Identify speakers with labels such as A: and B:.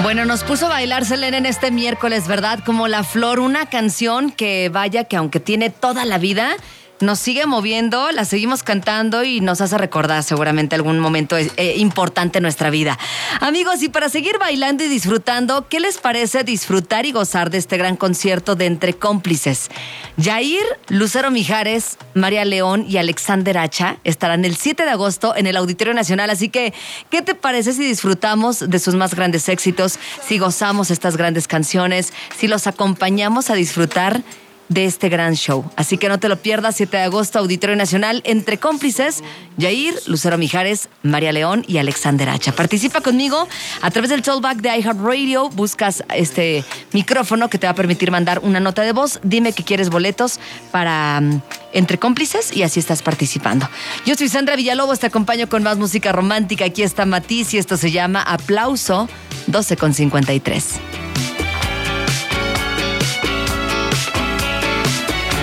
A: Bueno, nos puso a bailar Selena en este miércoles, ¿verdad? Como La Flor, una canción que vaya que aunque tiene toda la vida, nos sigue moviendo, la seguimos cantando y nos hace recordar seguramente algún momento importante en nuestra vida. Amigos, y para seguir bailando y disfrutando, ¿qué les parece disfrutar y gozar de este gran concierto de Entre Cómplices? Yair, Lucero Mijares, María León y Alexander Hacha estarán el 7 de agosto en el Auditorio Nacional, así que, ¿qué te parece si disfrutamos de sus más grandes éxitos, si gozamos estas grandes canciones, si los acompañamos a disfrutar de este gran show? Así que no te lo pierdas, 7 de agosto, Auditorio Nacional, Entre Cómplices, Yair, Lucero Mijares, María León y Alexander Hacha. Participa conmigo a través del Tollback de iHeartRadio, buscas este micrófono que te va a permitir mandar una nota de voz, dime que quieres boletos para Entre Cómplices y así estás participando. Yo soy Sandra Villalobos, te acompaño con más música romántica, aquí está Matiz y esto se llama Aplauso, 12:53.